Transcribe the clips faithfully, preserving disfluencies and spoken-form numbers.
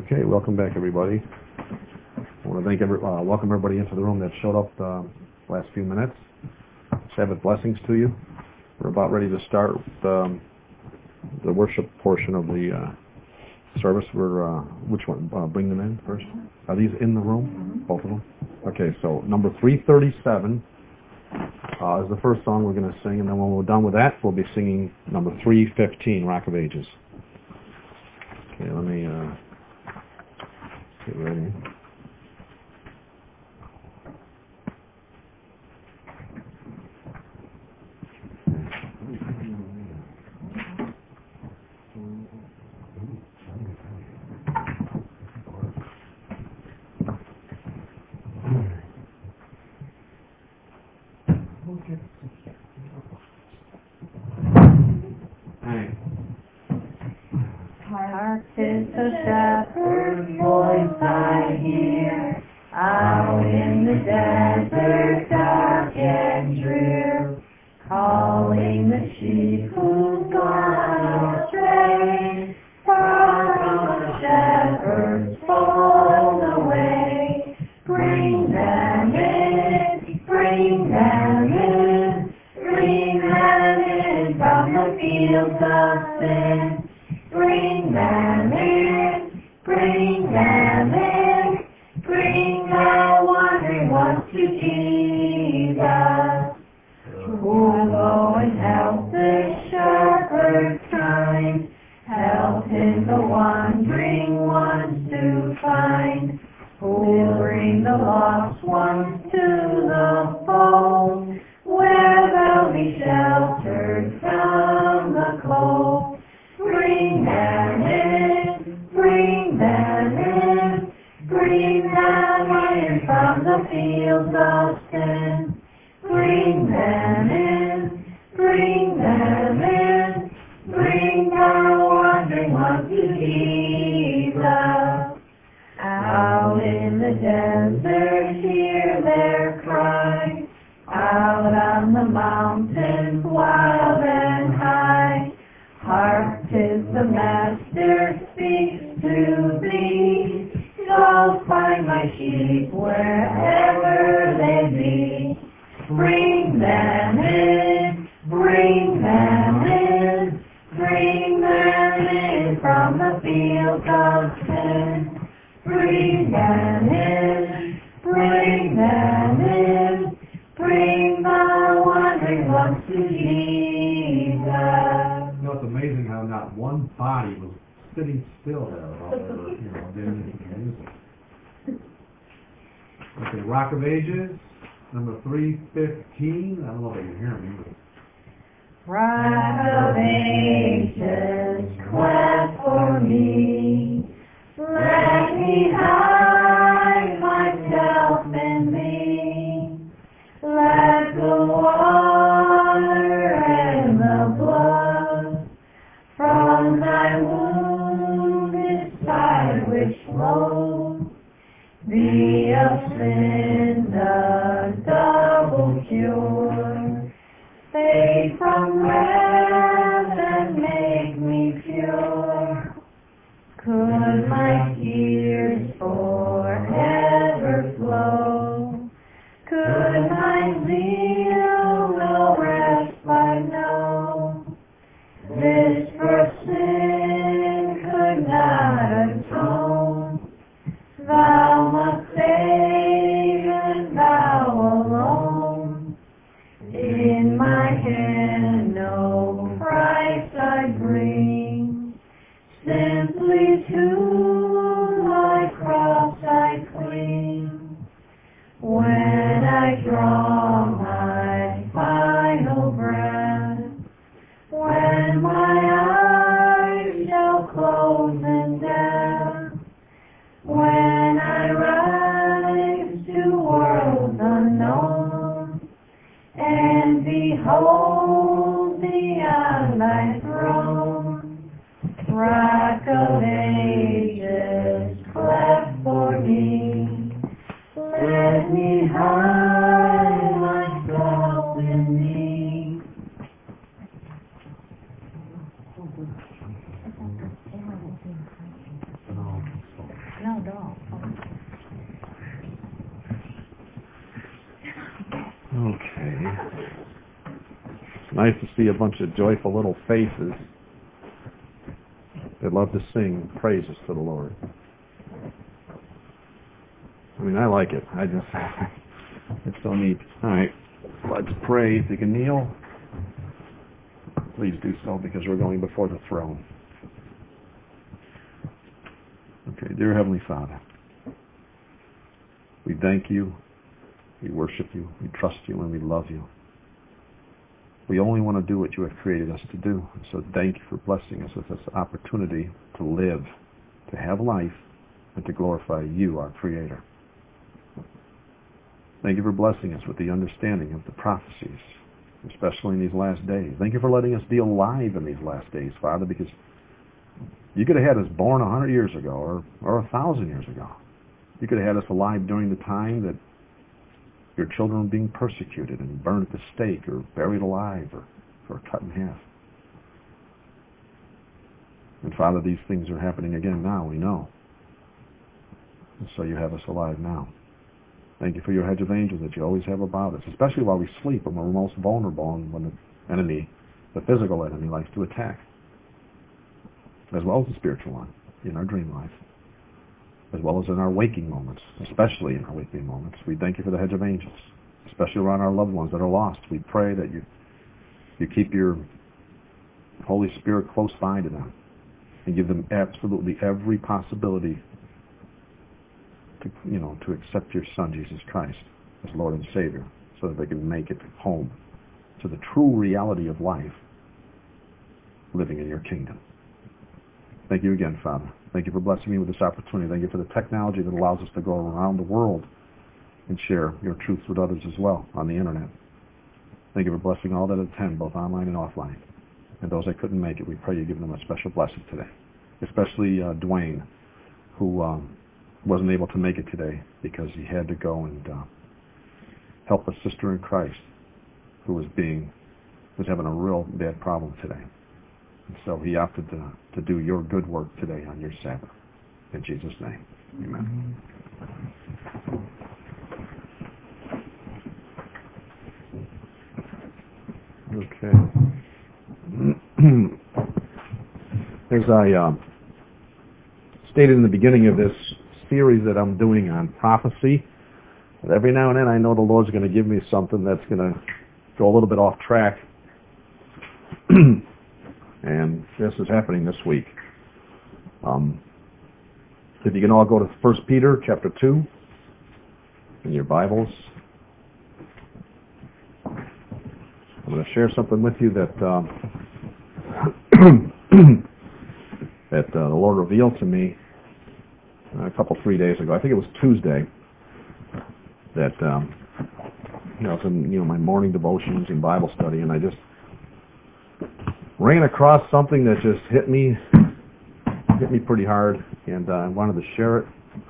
Okay, welcome back, everybody. I want to thank every, uh, welcome everybody into the room that showed up the last few minutes. Sabbath blessings to you. We're about ready to start the, the worship portion of the uh, service. We're uh, which one? Uh, bring them in first. Are these in the room? Both of them. Okay, so number three thirty-seven uh, is the first song we're going to sing, and then when we're done with that, we'll be singing number three fifteen, Rock of Ages. Okay, let me uh, get ready. Hark, 'tis the shepherd's voice I hear, out in the desert dark and drear, calling the sheep who've gone astray, far from the shepherd's fold away. Bring them in, bring them in, bring them in from the fields of sin. Bring them in, bring them in, bring the wandering ones to Jesus, who will go and help the shepherd's kind, help him the wandering ones to find, who will bring the lost ones to the fold, where they'll be sheltered from the cold. Bring them in, bring them in, bring them in from the fields of sin. Bring them in, bring them in, bring the wandering ones to Jesus. Out in the desert hear their cry, out on the mountains wild and high. Hark, 'tis the Master speaks to thee, go find my sheep wherever they be. Bring them in, bring them in, bring them in from the fields of sin. Bring them in, bring them in, bring the wandering ones to Jesus. You know, it's amazing how not one body was sitting still there while they were, you know, doing the music. Okay, Rock of Ages, number three fifteen. I don't know if you can hear me. Rock of Ages, cleft for me, let me hide myself in thee. Let the water and the blood from thy wounded side which flows be of sin the double cure. Save from wrath and make me pure. Could my tears forever flow, could my zeal no respite know, this for sin could not atone. Thou must save and thou alone. In my hand no price I bring, simply to my cross I cling. When I draw my final breath, when my eyes shall close in death, when I rise to worlds unknown, and behold beyond thy throne, Rock of Ages, cleft for me, let me hide Nice to see a bunch of joyful little faces that love to sing praises to the Lord. I mean, I like it. I just, it's so neat. All right, let's pray. If you can kneel, please do so, because we're going before the throne. Okay, dear Heavenly Father, we thank you, we worship you, we trust you, and we love you. We only want to do what you have created us to do. So thank you for blessing us with this opportunity to live, to have life, and to glorify you, our Creator. Thank you for blessing us with the understanding of the prophecies, especially in these last days. Thank you for letting us be alive in these last days, Father, because you could have had us born a hundred years ago or, or a thousand years ago. You could have had us alive during the time that your children were being persecuted and burned at the stake or buried alive or, or cut in half. And Father, these things are happening again now, we know. And so you have us alive now. Thank you for your hedge of angels that you always have about us, especially while we sleep when we're most vulnerable and when the enemy, the physical enemy, likes to attack, as well as the spiritual one in our dream life, as well as in our waking moments, especially in our waking moments. We thank you for the hedge of angels, especially around our loved ones that are lost. We pray that you you keep your Holy Spirit close by to them and give them absolutely every possibility to, you know, to accept your Son, Jesus Christ, as Lord and Savior, so that they can make it home to the true reality of life, living in your kingdom. Thank you again, Father. Thank you for blessing me with this opportunity. Thank you for the technology that allows us to go around the world and share your truth with others as well on the internet. Thank you for blessing all that attend, both online and offline. And those that couldn't make it, we pray you give them a special blessing today. Especially uh, Dwayne, who um, wasn't able to make it today because he had to go and uh, help a sister in Christ who was being was having a real bad problem today. And so he opted to, to do your good work today on your Sabbath. In Jesus' name, amen. Okay. As I uh, stated in the beginning of this series that I'm doing on prophecy, but every now and then I know the Lord's going to give me something that's going to go a little bit off track. And this is happening this week. Um, if you can all go to First Peter chapter two in your Bibles. I'm going to share something with you that uh, that uh, the Lord revealed to me a couple, three days ago. I think it was Tuesday. That um, you know, it's in you know my morning devotions and Bible study, and I just ran across something that just hit me, hit me pretty hard, and uh, I wanted to share it.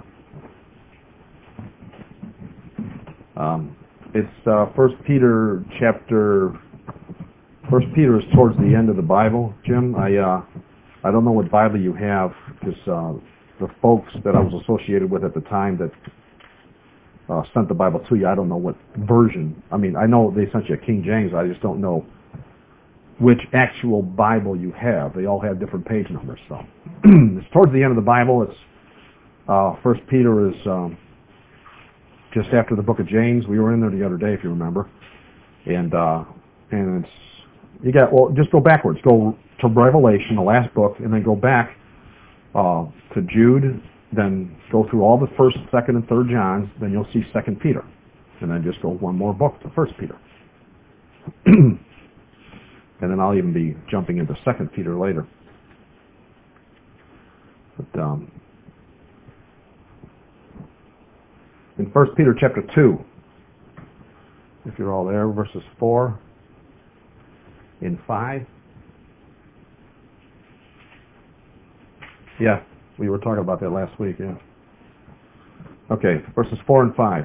Um, it's uh, First Peter chapter. First Peter is towards the end of the Bible, Jim. I uh, I don't know what Bible you have, because uh, the folks that I was associated with at the time that uh, sent the Bible to you, I don't know what version. I mean, I know they sent you a King James. I just don't know which actual Bible you have. They all have different page numbers. So it's towards the end of the Bible. It's uh, First Peter is um, just after the book of James. We were in there the other day, if you remember. And uh, and it's you got well. Just go backwards. Go to Revelation, the last book, and then go back uh, to Jude. Then go through all the first, second, and third Johns. Then you'll see Second Peter, and then just go one more book to First Peter. And then I'll even be jumping into Second Peter later. But um, in First Peter chapter two, if you're all there, verses four and five. Yeah, we were talking about that last week. Yeah. Okay, verses four and five.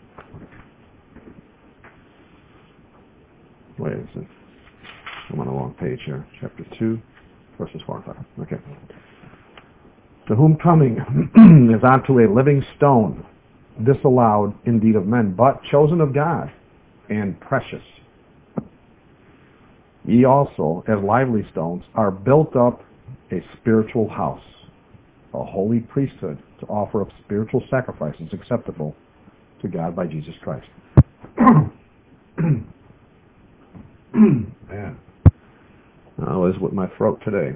Wait a second. I'm on the wrong page here. Chapter two, verses four and five. Okay. To whom coming is unto a living stone, disallowed indeed of men, but chosen of God, and precious. ye also, as lively stones, are built up a spiritual house, a holy priesthood, to offer up spiritual sacrifices acceptable to God by Jesus Christ. Man, I was with my throat today.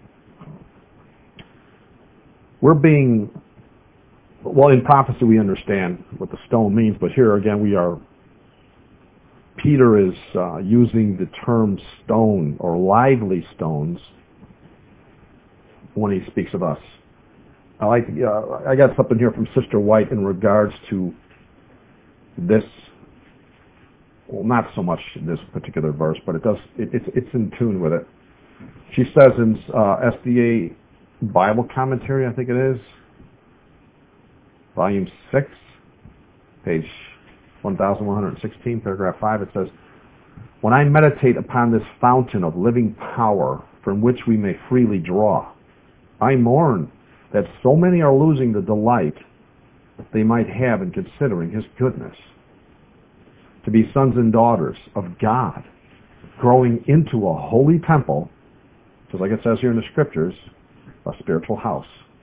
We're being, well, in prophecy we understand what the stone means, but here again we are, Peter is uh, using the term stone or lively stones when he speaks of us. I like, uh, I got something here from Sister White in regards to this. Well, not so much in this particular verse, but it does. It, it's it's in tune with it. She says in uh, S D A Bible Commentary, I think it is, volume six, page one thousand one hundred sixteen, paragraph five. It says, "When I meditate upon this fountain of living power from which we may freely draw, I mourn that so many are losing the delight they might have in considering His goodness. To be sons and daughters of God, growing into a holy temple, just like it says here in the Scriptures, a spiritual house."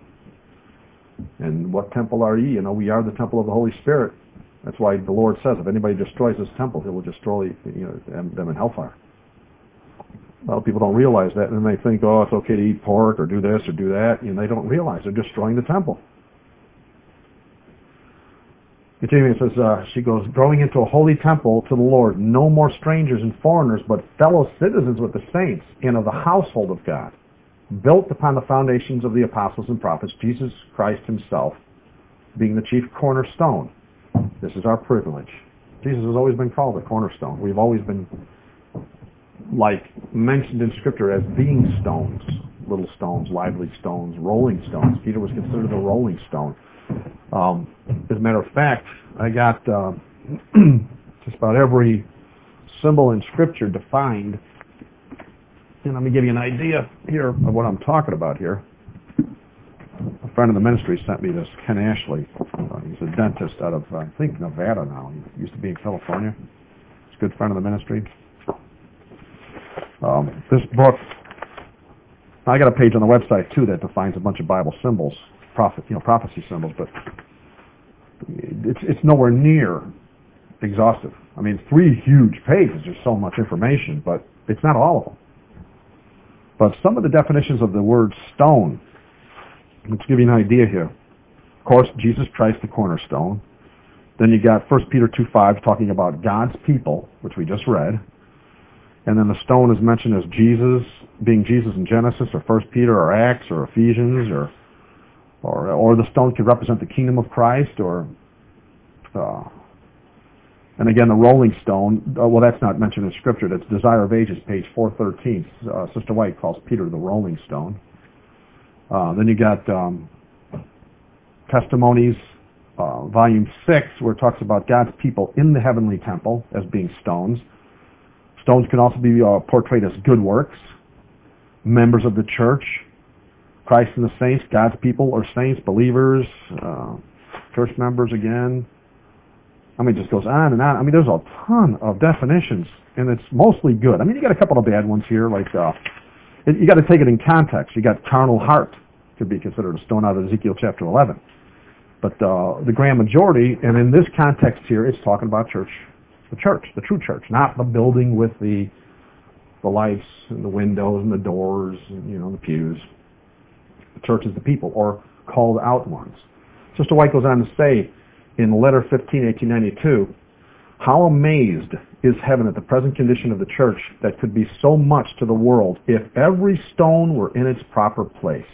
And what temple are ye? You know, we are the temple of the Holy Spirit. That's why the Lord says, if anybody destroys this temple, He will destroy, you know, them in hellfire. A lot of people don't realize that, and they think, oh, it's okay to eat pork or do this or do that, and they don't realize they're destroying the temple. Continuing, it says, uh, she goes, "Growing into a holy temple to the Lord, no more strangers and foreigners, but fellow citizens with the saints and of the household of God, built upon the foundations of the apostles and prophets, Jesus Christ Himself being the chief cornerstone." This is our privilege. Jesus has always been called the cornerstone. We've always been, like, mentioned in Scripture as being stones, little stones, lively stones, rolling stones. Peter was considered a rolling stone. Um, as a matter of fact, I got uh, just about every symbol in Scripture defined. And let me give you an idea here of what I'm talking about here. A friend of the ministry sent me this, Ken Ashley. Uh, he's a dentist out of, I think, Nevada now. He used to be in California. He's a good friend of the ministry. Um, this book, I got a page on the website, too, that defines a bunch of Bible symbols, prophet, you know, prophecy symbols, but it's, it's nowhere near exhaustive. I mean, three huge pages, there's so much information, but it's not all of them. But some of the definitions of the word stone, let's give you an idea here. Of course, Jesus Christ, the cornerstone. Then you got First Peter two five talking about God's people, which we just read. And then the stone is mentioned as Jesus, being Jesus in Genesis, or First Peter, or Acts, or Ephesians, or or or the stone could represent the kingdom of Christ, or uh, and again the rolling stone. Uh, well, that's not mentioned in Scripture. That's Desire of Ages, page four thirteen. Uh, Sister White calls Peter the rolling stone. Uh, then you got um, Testimonies, uh, volume six, where it talks about God's people in the heavenly temple as being stones. Stones can also be uh, portrayed as good works, members of the church, Christ and the saints, God's people or saints, believers, uh, church members again. I mean, it just goes on and on. I mean, there's a ton of definitions, and it's mostly good. I mean, you got a couple of bad ones here, like uh, it, you got to take it in context. You got carnal heart could be considered a stone out of Ezekiel chapter eleven. But uh, the grand majority, and in this context here, it's talking about church, the church, the true church, not the building with the the lights and the windows and the doors and, you know, the pews. The church is the people, or called out ones. Sister White goes on to say in letter fifteen, eighteen ninety-two, "How amazed is heaven at the present condition of the church that could be so much to the world if every stone were in its proper place.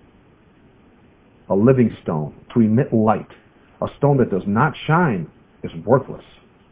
A living stone to emit light, a stone that does not shine, is worthless.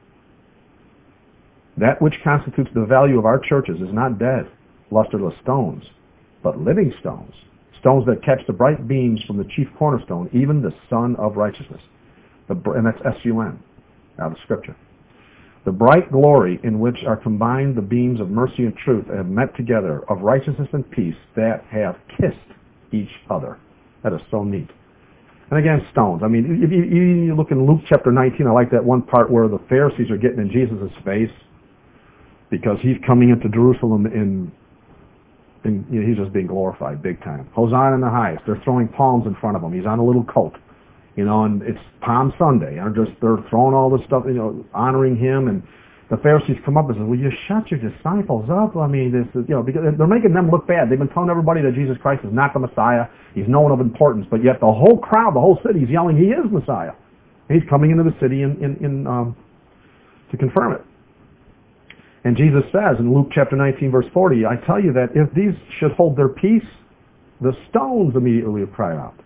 That which constitutes the value of our churches is not dead, lusterless stones, but living stones, stones that catch the bright beams from the chief cornerstone, even the Sun of Righteousness." The, and that's S U N, out of Scripture. "The bright glory in which are combined the beams of mercy and truth have met together, of righteousness and peace, that have kissed each other." That is so neat. And again, stones. I mean, if you, you look in Luke chapter nineteen, I like that one part where the Pharisees are getting in Jesus' face. because he's coming into Jerusalem in, in you know, he's just being glorified big time. Hosanna in the highest. They're throwing palms in front of him. He's on a little coat, you know, and it's Palm Sunday. They're just they're throwing all this stuff, you know, honoring him. And the Pharisees come up and say, "Will you shut your disciples up?" I mean, this is, you know, because they're making them look bad. They've been telling everybody that Jesus Christ is not the Messiah. He's no one of importance, but yet the whole crowd, the whole city is yelling, "He is Messiah." He's coming into the city in, in, in um, to confirm it. And Jesus says in Luke chapter nineteen, verse forty, "I tell you that if these should hold their peace, the stones immediately would cry out."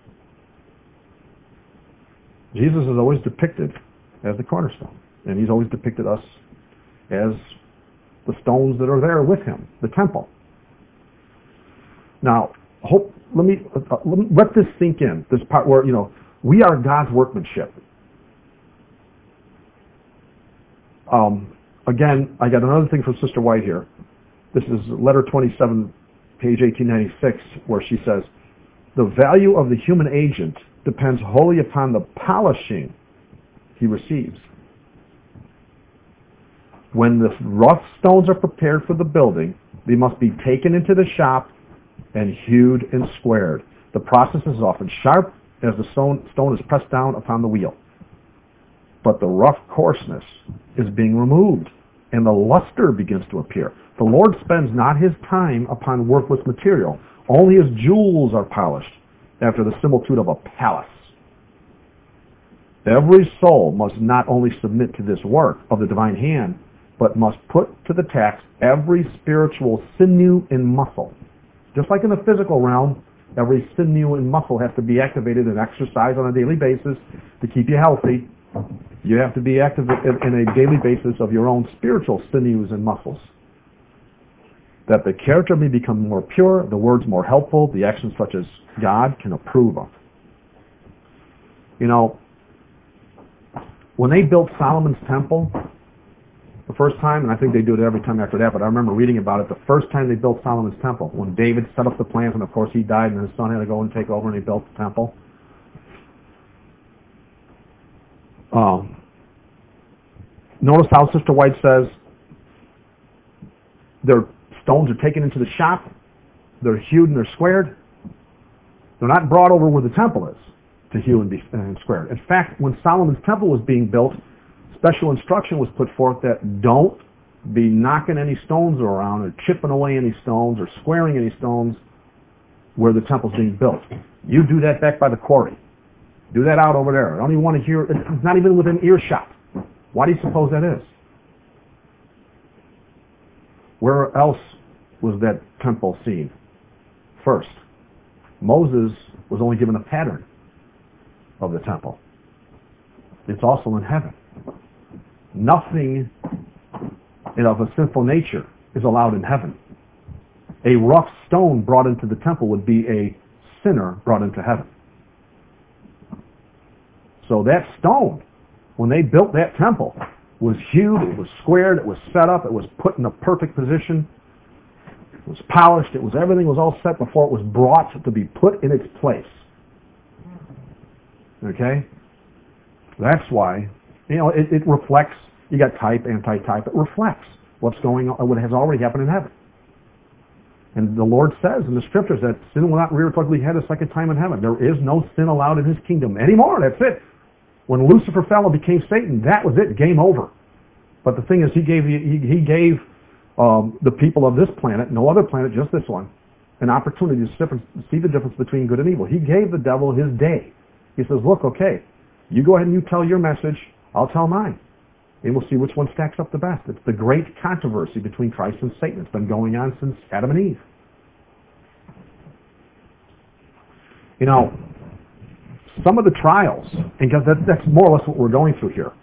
Jesus is always depicted as the cornerstone, and he's always depicted us as the stones that are there with him, the temple. Now, hope, let me, uh, let me let this sink in, this part where, you know, we are God's workmanship. Um, again, I got another thing from Sister White here. This is letter twenty-seven, page eighteen ninety-six, where she says, "The value of the human agent depends wholly upon the polishing he receives. When the rough stones are prepared for the building, they must be taken into the shop and hewed and squared. The process is often sharp as the stone, stone is pressed down upon the wheel. But the rough coarseness is being removed, and the luster begins to appear. The Lord spends not his time upon worthless material. Only his jewels are polished, after the similitude of a palace. Every soul must not only submit to this work of the divine hand, but must put to the tax every spiritual sinew and muscle." Just like in the physical realm, every sinew and muscle has to be activated and exercised on a daily basis to keep you healthy. You have to be active in a daily basis of your own spiritual sinews and muscles, that the character may become more pure, the words more helpful, the actions such as God can approve of. You know, when they built Solomon's temple the first time, and I think they do it every time after that, but I remember reading about it the first time they built Solomon's temple, when David set up the plans, and of course he died, and his son had to go and take over, and he built the temple. Um, notice how Sister White says their stones are taken into the shop, they're hewed and they're squared. They're not brought over where the temple is to hew and be and squared. In fact, when Solomon's temple was being built, special instruction was put forth that don't be knocking any stones around or chipping away any stones or squaring any stones where the temple's being built. You do that back by the quarry. Do that out over there. I don't even want to hear, it's not even within earshot. Why do you suppose that is? Where else was that temple seen first? Moses was only given a pattern of the temple. It's also in heaven. Nothing of a sinful nature is allowed in heaven. A rough stone brought into the temple would be a sinner brought into heaven. So that stone, when they built that temple, was hewed, it was squared, it was set up, it was put in a perfect position, it was polished, it was everything was all set before it was brought to be put in its place. Okay? That's why, you know, it, it reflects, you got type, anti-type, it reflects what's going on, what has already happened in heaven. And the Lord says in the scriptures that sin will not rear its ugly head a second time in heaven. There is no sin allowed in his kingdom anymore. That's it. When Lucifer fell and became Satan, that was it. Game over. But the thing is, he gave he, he gave um, the people of this planet, no other planet, just this one, an opportunity to see the difference between good and evil. He gave the devil his day. He says, look, okay, you go ahead and you tell your message, I'll tell mine. And we'll see which one stacks up the best. It's the great controversy between Christ and Satan. It's been going on since Adam and Eve. You know, some of the trials, and that, that's more or less what we're going through here.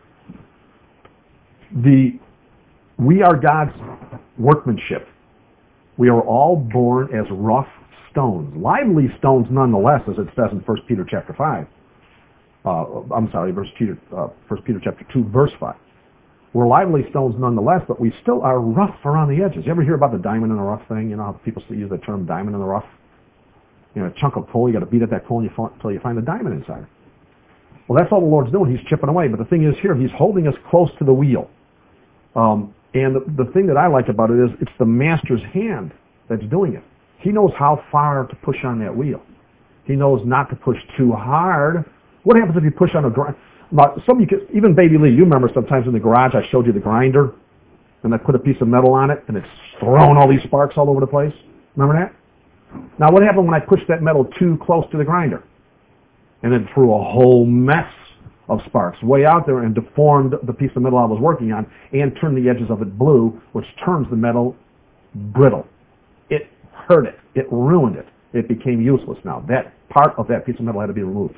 The, we are God's workmanship. We are all born as rough stones, lively stones nonetheless, as it says in First Peter chapter five. Uh, I'm sorry, First Peter, uh, First Peter chapter two, verse five. We're lively stones nonetheless, but we still are rough around the edges. You ever hear about the diamond in the rough thing? You know how people use the term diamond in the rough? You know, a chunk of coal, you got to beat at that coal until you find the diamond inside. Well, that's all the Lord's doing. He's chipping away. But the thing is here, he's holding us close to the wheel. Um, And the, the thing that I like about it is it's the master's hand that's doing it. He knows how far to push on that wheel. He knows not to push too hard. What happens if you push on a grind? Some of you, could, even Baby Lee, you remember sometimes in the garage I showed you the grinder, and I put a piece of metal on it, and it's throwing all these sparks all over the place. Remember that? Now what happened when I pushed that metal too close to the grinder? And it threw a whole mess of sparks way out there and deformed the piece of metal I was working on and turned the edges of it blue, which turns the metal brittle. It hurt it. It ruined it. It became useless now. That part of that piece of metal had to be removed.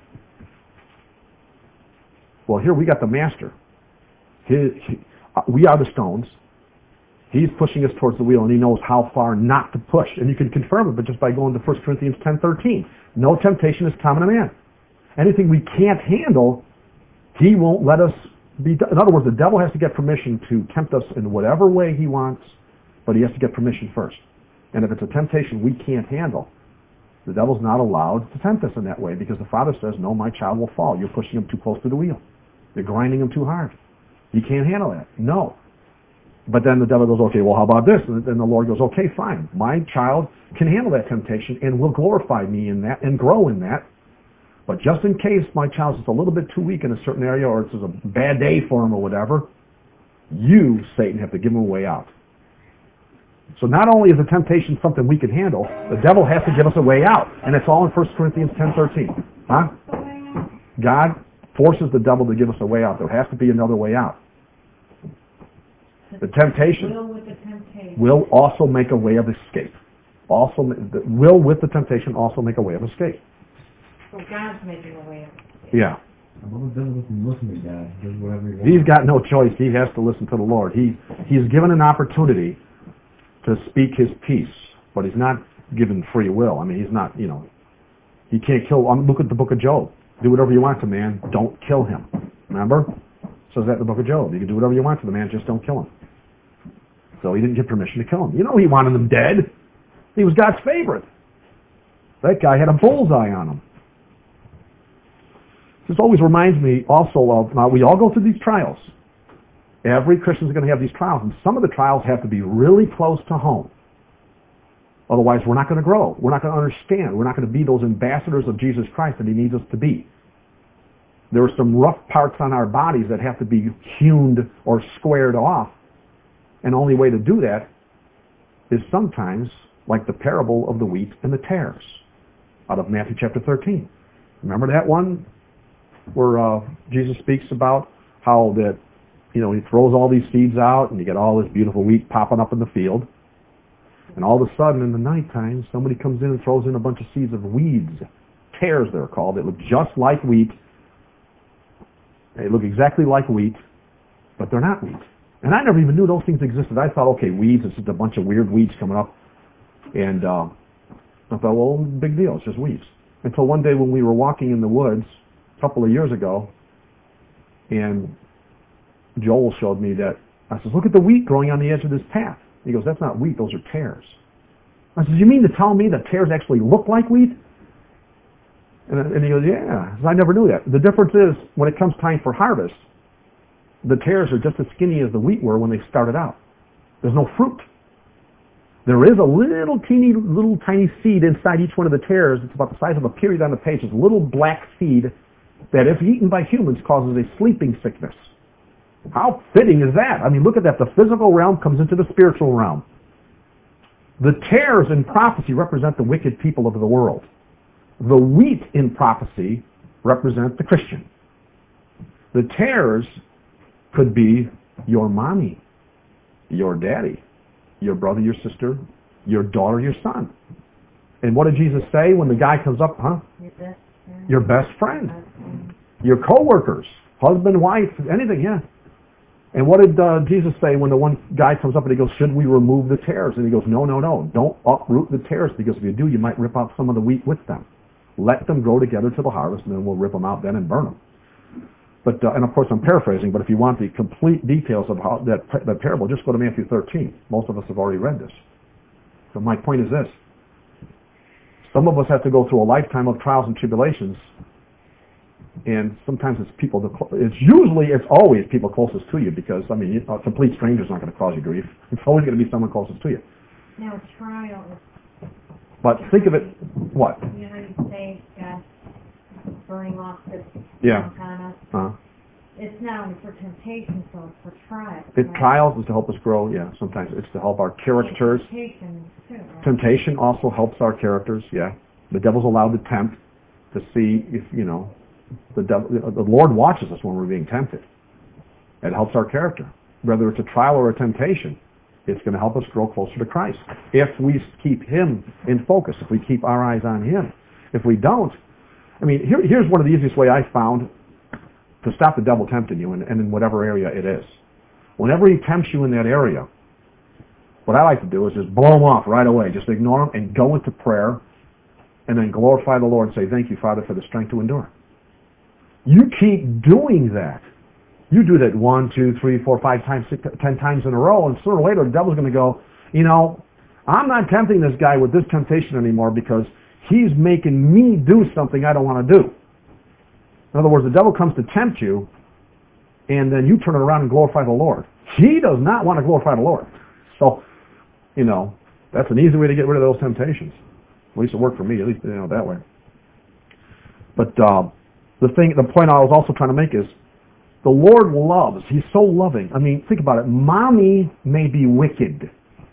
Well, here we got the master. He, he, uh, we are the stones. He's pushing us towards the wheel, and he knows how far not to push. And you can confirm it, but just by going to First Corinthians ten thirteen. No temptation is common to man. Anything we can't handle, he won't let us be. In other words, the devil has to get permission to tempt us in whatever way he wants, but he has to get permission first. And if it's a temptation we can't handle, the devil's not allowed to tempt us in that way, because the Father says, no, my child will fall. You're pushing him too close to the wheel. You're grinding him too hard. He can't handle that. No. But then the devil goes, okay, well, how about this? And then the Lord goes, okay, fine. My child can handle that temptation and will glorify me in that and grow in that. But just in case my child's just a little bit too weak in a certain area, or it's just a bad day for him or whatever, you, Satan, have to give him a way out. So not only is the temptation something we can handle, the devil has to give us a way out. And it's all in First Corinthians ten thirteen. Huh? God forces the devil to give us a way out. There has to be another way out. The temptation will with the temptation will also make a way of escape. Also, the will with the temptation also make a way of escape. So God's making a way of escape. Yeah. Well, the devil doesn't listen to God. He does whatever he wants. He's got no choice. He has to listen to the Lord. He He's given an opportunity to speak his peace, but he's not given free will. I mean, he's not, you know, he can't kill. Um, look at the book of Job. Do whatever you want to man. Don't kill him. Remember? It says that in the book of Job. You can do whatever you want to the man, just don't kill him. So he didn't get permission to kill him. You know he wanted him dead. He was God's favorite. That guy had a bullseye on him. This always reminds me also of, now we all go through these trials. Every Christian is going to have these trials, and some of the trials have to be really close to home. Otherwise, we're not going to grow. We're not going to understand. We're not going to be those ambassadors of Jesus Christ that he needs us to be. There are some rough parts on our bodies that have to be hewn or squared off. And the only way to do that is sometimes like the parable of the wheat and the tares out of Matthew chapter thirteen. Remember that one where uh, Jesus speaks about how that, you know, he throws all these seeds out and you get all this beautiful wheat popping up in the field. And all of a sudden in the nighttime, somebody comes in and throws in a bunch of seeds of weeds. Tares, they're called. They look just like wheat. They look exactly like wheat, but they're not wheat. And I never even knew those things existed. I thought, okay, weeds, it's just a bunch of weird weeds coming up. And uh, I thought, well, big deal, it's just weeds. Until one day when we were walking in the woods a couple of years ago, and Joel showed me that, I said, look at the wheat growing on the edge of this path. He goes, that's not wheat, those are tares. I said, you mean to tell me that tares actually look like wheat? And, and he goes, yeah. I said, I never knew that. The difference is, when it comes time for harvest, the tares are just as skinny as the wheat were when they started out. There's no fruit. There is a little teeny, little tiny seed inside each one of the tares. It's about the size of a period on the page. It's a little black seed that, if eaten by humans, causes a sleeping sickness. How fitting is that? I mean, look at that. The physical realm comes into the spiritual realm. The tares in prophecy represent the wicked people of the world. The wheat in prophecy represent the Christian. The tares could be your mommy, your daddy, your brother, your sister, your daughter, your son. And what did Jesus say when the guy comes up? Huh? Your best friend. Your best friend. Your co-workers, husband, wife, anything, yeah. And what did uh, Jesus say when the one guy comes up and he goes, should we remove the tares? And he goes, no, no, no. Don't uproot the tares, because if you do, you might rip out some of the wheat with them. Let them grow together to the harvest, and then we'll rip them out then and burn them. But, uh, and of course I'm paraphrasing, but if you want the complete details of how that, that parable, just go to Matthew thirteen. Most of us have already read this. So my point is this. Some of us have to go through a lifetime of trials and tribulations And sometimes it's people, that, it's usually, it's always people closest to you because, I mean, a complete stranger's not going to cause you grief. It's always going to be someone closest to you. Now, trial is, But think of it, what? you know, you say, God, burning off this Yeah. junk on us. Uh, It's not only for temptation, so it's for trial. it, right? trials is to help us grow, yeah, sometimes it's to help our characters. Temptation, too, right? Temptation also helps our characters, yeah. The devil's allowed to tempt to see if, you know, the devil, the Lord watches us when we're being tempted. It helps our character. Whether it's a trial or a temptation, it's going to help us grow closer to Christ. If we keep Him in focus, if we keep our eyes on Him. If we don't, I mean, here, here's one of the easiest way I found to stop the devil tempting you, and, and in whatever area it is. Whenever he tempts you in that area, what I like to do is just blow him off right away. Just ignore him and go into prayer, and then glorify the Lord and say, thank you, Father, for the strength to endure. You keep doing that. You do that one, two, three, four, five times, six, ten times in a row, and sooner or later the devil's going to go, you know, I'm not tempting this guy with this temptation anymore because he's making me do something I don't want to do. In other words, the devil comes to tempt you, and then you turn it around and glorify the Lord. He does not want to glorify the Lord. So, you know, that's an easy way to get rid of those temptations. At least it worked for me, at least, you know, that way. But uh, the thing, the point I was also trying to make is, the Lord loves. He's so loving. I mean, think about it. Mommy may be wicked.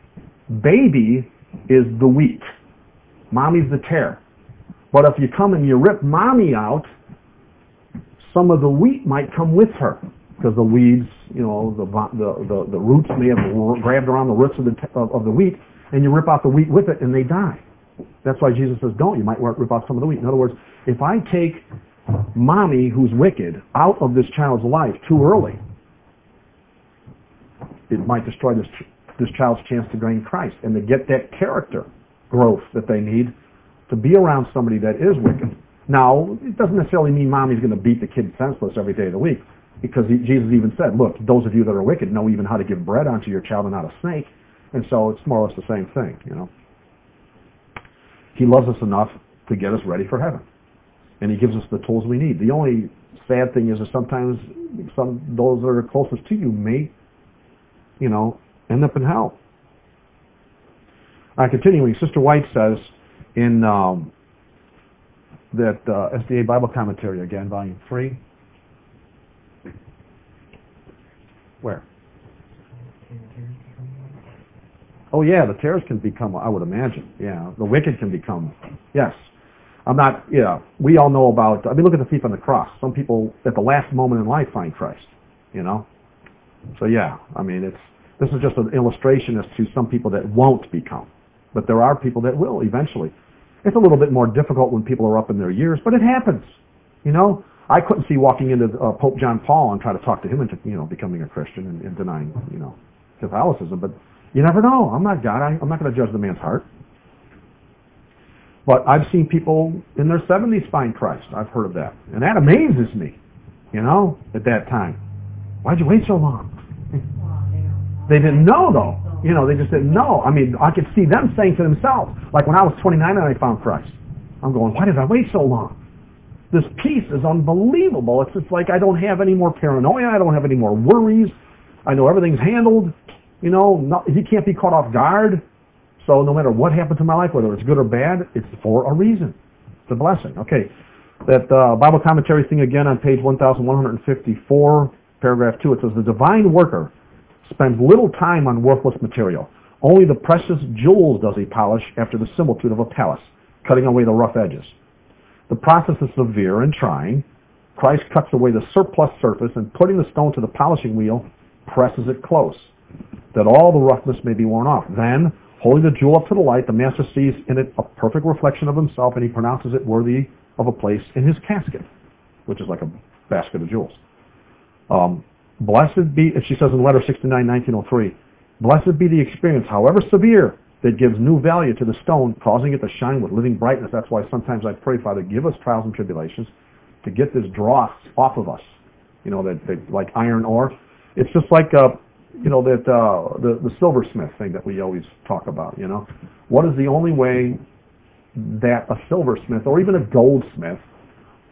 Baby is the wheat. Mommy's the tare. But if you come and you rip mommy out, some of the wheat might come with her, because the weeds, you know, the the the, the roots may have grabbed around the roots of the of, of the wheat, and you rip out the wheat with it, and they die. That's why Jesus says, "Don't." You might rip out some of the wheat. In other words, if I take mommy, who's wicked, out of this child's life too early, it might destroy this this child's chance to gain Christ and to get that character growth that they need to be around somebody that is wicked. Now, it doesn't necessarily mean mommy's going to beat the kid senseless every day of the week, because he, Jesus even said, look, those of you that are wicked know even how to give bread unto your child and not a snake. And so it's more or less the same thing, you know. He loves us enough to get us ready for heaven. And he gives us the tools we need. The only sad thing is that sometimes some those that are closest to you may, you know, end up in hell. All right, continuing, Sister White says in um, that uh, S D A Bible Commentary, again, Volume three. Where? Oh, yeah, the tares can become, I would imagine. Yeah, the wicked can become, yes. I'm not, yeah, we all know about, I mean, look at the thief on the cross. Some people, at the last moment in life, find Christ, you know? So, yeah, I mean, it's, this is just an illustration as to some people that won't become. But there are people that will eventually. It's a little bit more difficult when people are up in their years, but it happens, you know? I couldn't see walking into uh, Pope John Paul and try to talk to him into, you know, becoming a Christian and, and denying, you know, Catholicism, but you never know. I'm not God. I, I'm not going to judge the man's heart. But I've seen people in their seventies find Christ. I've heard of that. And that amazes me, you know, at that time. Why'd you wait so long? They didn't know, though. You know, they just didn't know. I mean, I could see them saying to themselves, like when I was twenty-nine and I found Christ, I'm going, why did I wait so long? This peace is unbelievable. It's just like I don't have any more paranoia. I don't have any more worries. I know everything's handled. You know, not, he can't be caught off guard. So no matter what happens in my life, whether it's good or bad, it's for a reason. It's a blessing. Okay, that uh, Bible commentary thing again on page one thousand one hundred fifty-four, paragraph two. It says, the divine worker spends little time on worthless material. Only the precious jewels does he polish after the similitude of a palace, cutting away the rough edges. The process is severe and trying. Christ cuts away the surplus surface and putting the stone to the polishing wheel, presses it close, that all the roughness may be worn off. Then, holding the jewel up to the light, the master sees in it a perfect reflection of himself, and he pronounces it worthy of a place in his casket, which is like a basket of jewels. Um, blessed be, she says in letter sixty-nine, nineteen oh three, blessed be the experience, however severe, that gives new value to the stone, causing it to shine with living brightness. That's why sometimes I pray, Father, give us trials and tribulations to get this dross off of us. You know, that, that like iron ore. It's just like, uh, you know, that uh, the, the silversmith thing that we always talk about, you know. What is the only way that a silversmith or even a goldsmith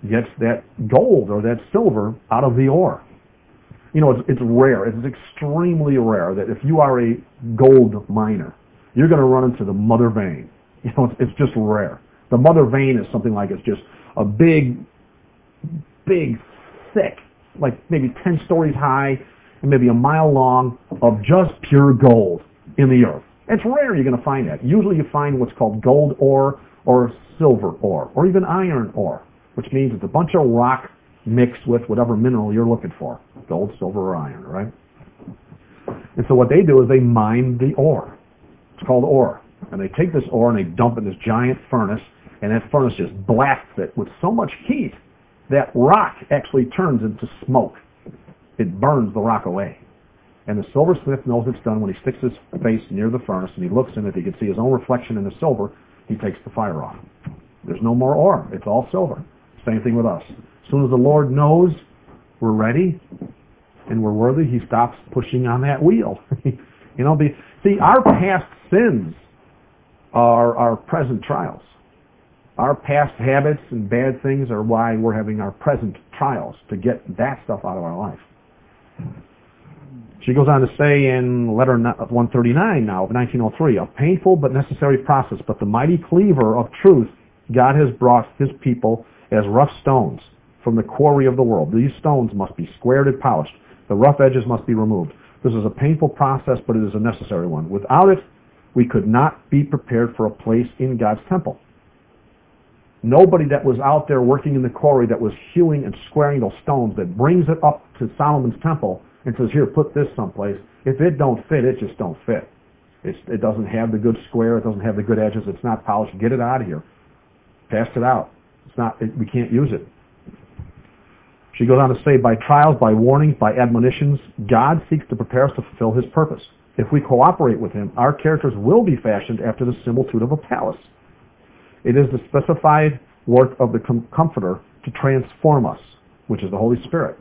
gets that gold or that silver out of the ore. You know, it's, it's rare. It's extremely rare that if you are a gold miner, you're going to run into the mother vein. You know, it's, it's just rare. The mother vein is something like it's just a big, big, thick, like maybe ten stories high and maybe a mile long of just pure gold in the earth. It's rare you're going to find that. Usually you find what's called gold ore or silver ore or even iron ore, which means it's a bunch of rock mixed with whatever mineral you're looking for, gold, silver, or iron, right? And so what they do is they mine the ore. It's called ore. And they take this ore and they dump it in this giant furnace, and that furnace just blasts it with so much heat that rock actually turns into smoke. It burns the rock away. And the silversmith knows it's done when he sticks his face near the furnace and he looks in it. He can see his own reflection in the silver. He takes the fire off. There's no more ore. It's all silver. Same thing with us. As soon as the Lord knows we're ready and we're worthy, he stops pushing on that wheel. you know, the, see, our past sins are our present trials. Our past habits and bad things are why we're having our present trials, to get that stuff out of our life. She goes on to say in letter one thirty-nine now of nineteen oh three, a painful but necessary process, but the mighty cleaver of truth God has brought his people as rough stones from the quarry of the world. These stones must be squared and polished. The rough edges must be removed. This is a painful process, but it is a necessary one. Without it, we could not be prepared for a place in God's temple. Nobody that was out there working in the quarry that was hewing and squaring those stones, that brings it up to Solomon's temple and says, here, put this someplace. If it don't fit, it just don't fit. It's, it doesn't have the good square. It doesn't have the good edges. It's not polished. Get it out of here. Pass it out. It's not. It, we can't use it. She goes on to say, by trials, by warnings, by admonitions, God seeks to prepare us to fulfill his purpose. If we cooperate with him, our characters will be fashioned after the similitude of a palace. It is the specified work of the com- Comforter to transform us, which is the Holy Spirit.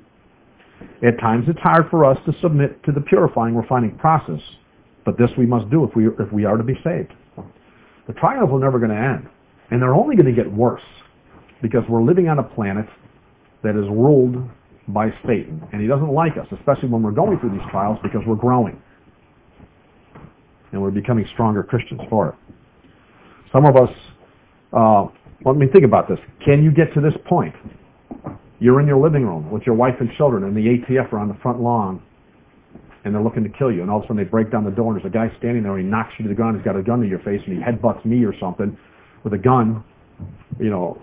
At times it's hard for us to submit to the purifying, refining process, but this we must do if we, if we are to be saved. The trials are never going to end, and they're only going to get worse, because we're living on a planet that is ruled by Satan, and he doesn't like us, especially when we're going through these trials, because we're growing, and we're becoming stronger Christians for it. Some of us, uh, let me think about this. Can you get to this point? You're in your living room with your wife and children, and the A T F are on the front lawn, and they're looking to kill you, and all of a sudden they break down the door, and there's a guy standing there, and he knocks you to the ground, he's got a gun to your face, and he headbutts me or something with a gun. You know,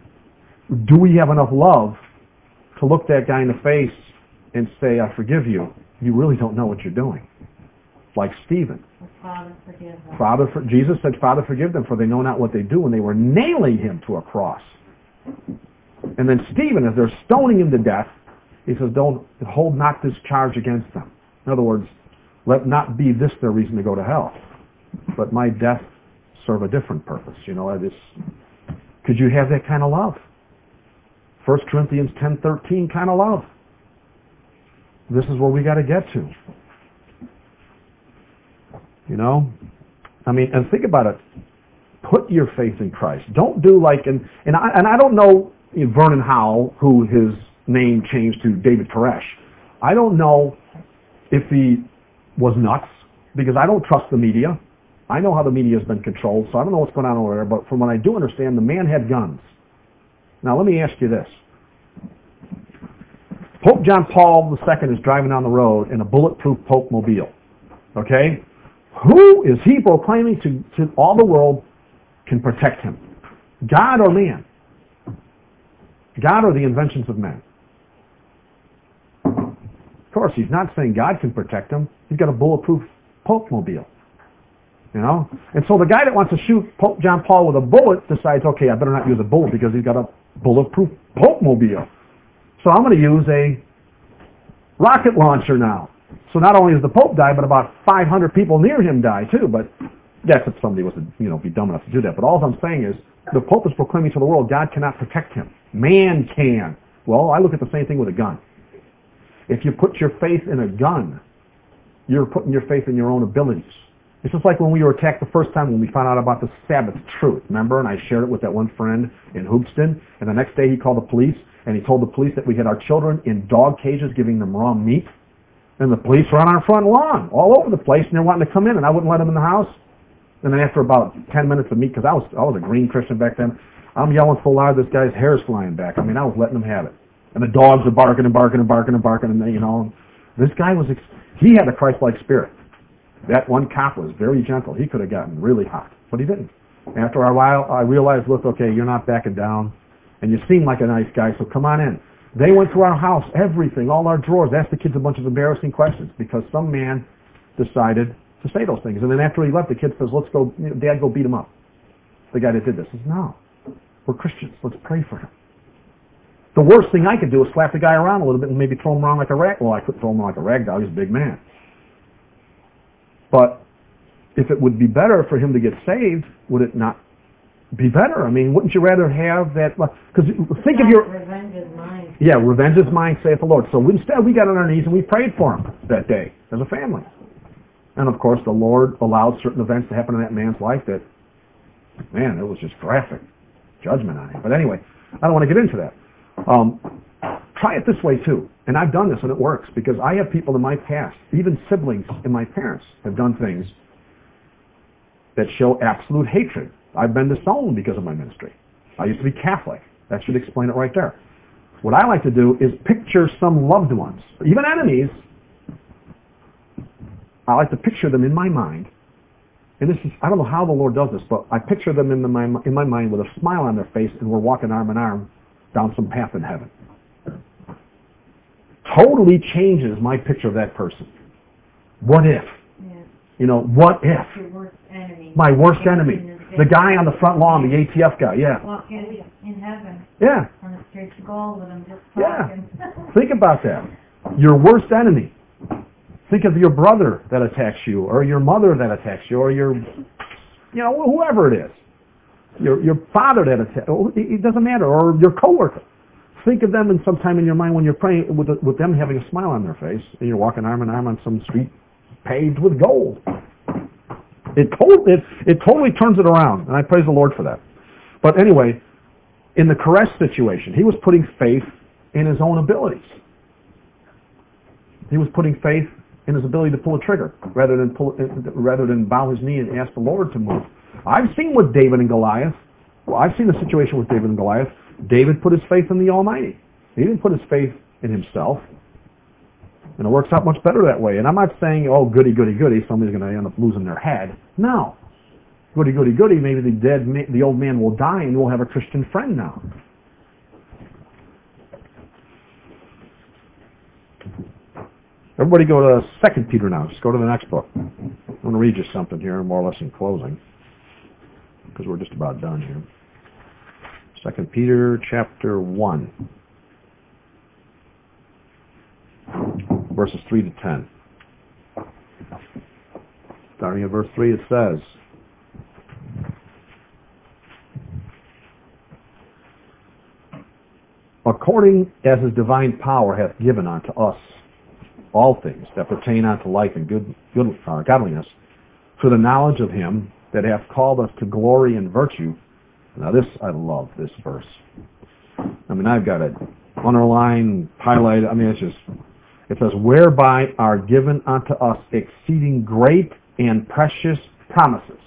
do we have enough love to look that guy in the face and say, I forgive you? You really don't know what you're doing. Like Stephen. Father, forgive them. Father, for, Jesus said, Father, forgive them, for they know not what they do, and they were nailing him to a cross. And then Stephen, as they're stoning him to death, he says, don't hold not this charge against them. In other words, let not be this their reason to go to hell, but my death serve a different purpose. You know, this, could you have that kind of love? First Corinthians ten thirteen kind of love. This is where we got to get to. You know? I mean, and think about it. Put your faith in Christ. Don't do like, and, and, I, and I don't know Vernon Howell, who his name changed to David Koresh. I don't know if he was nuts, because I don't trust the media. I know how the media has been controlled, so I don't know what's going on over there, but from what I do understand, the man had guns. Now, let me ask you this. Pope John Paul the Second is driving down the road in a bulletproof Pope mobile. Okay? Who is he proclaiming to, to all the world can protect him? God or man? God or the inventions of men? Of course, he's not saying God can protect him. He's got a bulletproof Pope mobile. You know? And so the guy that wants to shoot Pope John Paul with a bullet decides, okay, I better not use a bullet because he's got a bulletproof Pope mobile. So I'm going to use a rocket launcher now. So not only does the Pope die, but about five hundred people near him die too. But that's if somebody was to, you know, be dumb enough to do that. But all I'm saying is the Pope is proclaiming to the world God cannot protect him. Man can. Well, I look at the same thing with a gun. If you put your faith in a gun, you're putting your faith in your own abilities. It's just like when we were attacked the first time when we found out about the Sabbath truth, remember? And I shared it with that one friend in Hoopston, and the next day he called the police, and he told the police that we had our children in dog cages giving them raw meat, and the police were on our front lawn, all over the place, and they're wanting to come in, and I wouldn't let them in the house. And then after about ten minutes of meat, because I was, I was a green Christian back then, I'm yelling so loud this guy's hair's flying back. I mean, I was letting him have it. And the dogs are barking and barking and barking and barking, and they, you know, this guy was, ex- he had a Christ-like spirit. That one cop was very gentle. He could have gotten really hot, but he didn't. After a while, I realized, look, okay, you're not backing down, and you seem like a nice guy, so come on in. They went through our house, everything, all our drawers, asked the kids a bunch of embarrassing questions because some man decided to say those things. And then after he left, the kid says, let's go, you know, Dad, go beat him up. The guy that did this says, no, we're Christians. Let's pray for him. The worst thing I could do is slap the guy around a little bit and maybe throw him around like a rag. Well, I couldn't throw him like a rag doll. He's a big man. But if it would be better for him to get saved, would it not be better? I mean, wouldn't you rather have that? Because think of your... Revenge is mine. Yeah, revenge is mine, saith the Lord. So instead, we got on our knees and we prayed for him that day as a family. And of course, the Lord allowed certain events to happen in that man's life that, man, it was just graphic judgment on him. But anyway, I don't want to get into that. Um, try it this way too. And I've done this and it works because I have people in my past, even siblings and my parents, have done things that show absolute hatred. I've been disowned because of my ministry. I used to be Catholic. That should explain it right there. What I like to do is picture some loved ones, even enemies. I like to picture them in my mind. And this is, I don't know how the Lord does this, but I picture them in, the, my, in my mind with a smile on their face and we're walking arm in arm down some path in heaven. Totally changes my picture of that person. What if? Yeah. You know, what if? Your worst enemy. My worst enemy. The guy on the front lawn, the A T F guy, yeah. Walk in, in heaven. Yeah. On the streets of gold with him just Yeah. talking. Think about that. Your worst enemy. Think of your brother that attacks you, or your mother that attacks you, or your, you know, whoever it is. Your your father that attacks, it doesn't matter, or your coworker. Think of them in some time in your mind when you're praying with with them having a smile on their face, and you're walking arm in arm on some street paved with gold. It, to- it, it totally turns it around, and I praise the Lord for that. But anyway, in the Koresh situation, he was putting faith in his own abilities. He was putting faith in his ability to pull a trigger rather than pull, rather than bow his knee and ask the Lord to move. I've seen with David and Goliath. Well, I've seen the situation with David and Goliath. David put his faith in the Almighty. He didn't put his faith in himself. And it works out much better that way. And I'm not saying, oh, goody, goody, goody, somebody's going to end up losing their head. No. Goody, goody, goody, maybe the dead, ma- the old man will die and we'll have a Christian friend now. Everybody go to Second Peter now. Just go to the next book. I'm going to read you something here, more or less in closing, because we're just about done here. Second Peter chapter one. Verses three to ten. Starting at verse three, it says, according as his divine power hath given unto us all things that pertain unto life and good, good uh, godliness, through the knowledge of him that hath called us to glory and virtue. Now this, I love this verse. I mean, I've got it underlined, highlighted. I mean, it's just, it says, whereby are given unto us exceeding great and precious promises.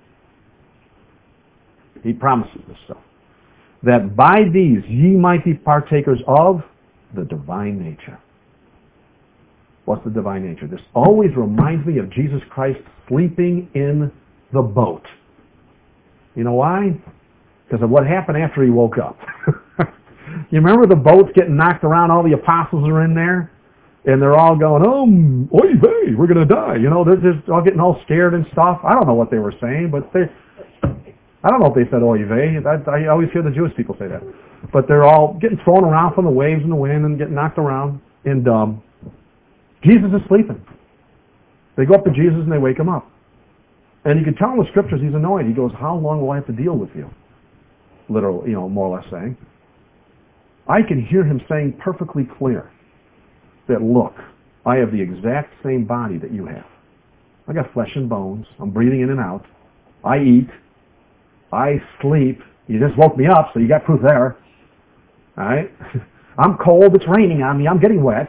He promises this stuff. That by these ye might be partakers of the divine nature. What's the divine nature? This always reminds me of Jesus Christ sleeping in the boat. You know why? Because of what happened after he woke up. You remember the boats getting knocked around, all the apostles are in there, and they're all going, oh, oy vey, we're going to die. You know, they're just all getting all scared and stuff. I don't know what they were saying, but they, I don't know if they said oy vey. I, I always hear the Jewish people say that. But they're all getting thrown around from the waves and the wind and getting knocked around. And um, Jesus is sleeping. They go up to Jesus and they wake him up. And you can tell in the scriptures he's annoyed. He goes, how long will I have to deal with you? Literal, you know, more or less saying. I can hear him saying perfectly clear that, look, I have the exact same body that you have. I got flesh and bones. I'm breathing in and out. I eat. I sleep. You just woke me up, so you got proof there. All right? I'm cold. It's raining on me. I'm getting wet.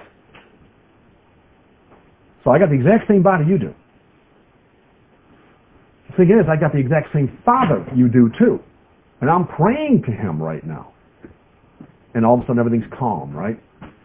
So I got the exact same body you do. The thing is, I got the exact same Father you do too. And I'm praying to Him right now. And all of a sudden everything's calm, right?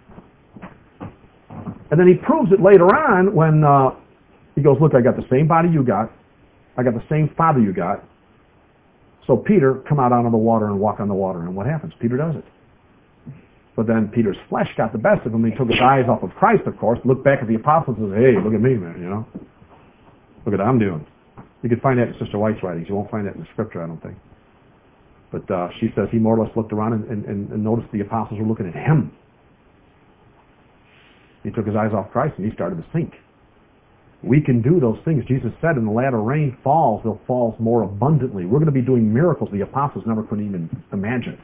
And then He proves it later on when uh, He goes, look, I got the same body you got. I got the same Father you got. So Peter, come out onto the water and walk on the water. And what happens? Peter does it. But then Peter's flesh got the best of him. He took his eyes off of Christ, of course, looked back at the apostles and said, hey, look at me, man, you know. Look at what I'm doing. You can find that in Sister White's writings. You won't find that in the scripture, I don't think. But uh, she says he more or less looked around and, and, and noticed the apostles were looking at him. He took his eyes off Christ and he started to sink. We can do those things. Jesus said in the latter rain falls, they'll fall more abundantly. We're going to be doing miracles the apostles never could even imagine.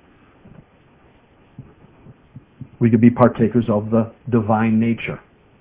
We could be partakers of the divine nature.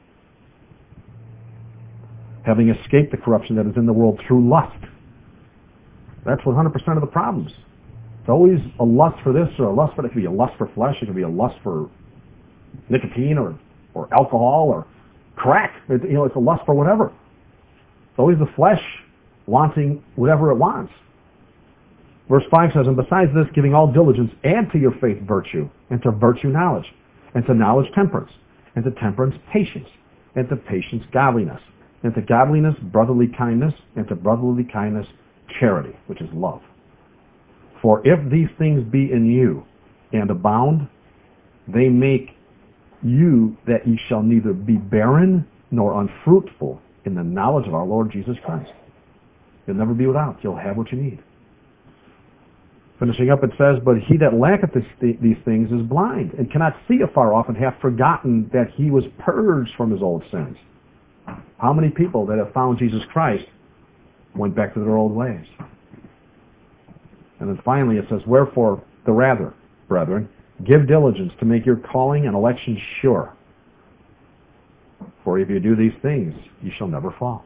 Having escaped the corruption that is in the world through lust. That's one hundred percent of the problems. It's always a lust for this or a lust for that. It could be a lust for flesh. It could be a lust for nicotine or, or alcohol or crack. It, you know, it's a lust for whatever. It's always the flesh wanting whatever it wants. Verse five says, and besides this, giving all diligence, add to your faith virtue, and to virtue knowledge, and to knowledge temperance, and to temperance patience, and to patience godliness, and to godliness brotherly kindness, and to brotherly kindness charity, which is love. For if these things be in you, and abound, they make you that ye shall neither be barren nor unfruitful in the knowledge of our Lord Jesus Christ. You'll never be without. You'll have what you need. Finishing up, it says, but he that lacketh this, these things is blind, and cannot see afar off, and hath forgotten that he was purged from his old sins. How many people that have found Jesus Christ went back to their old ways? And then finally it says, wherefore the rather, brethren, give diligence to make your calling and election sure. For if you do these things, you shall never fall.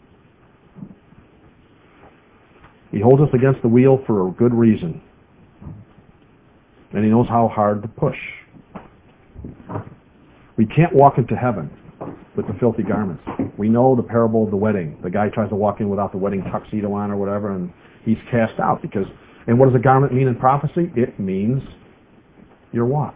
He holds us against the wheel for a good reason. And he knows how hard to push. We can't walk into heaven with the filthy garments. We know the parable of the wedding. The guy tries to walk in without the wedding tuxedo on or whatever, and he's cast out because, and what does a garment mean in prophecy? It means your walk.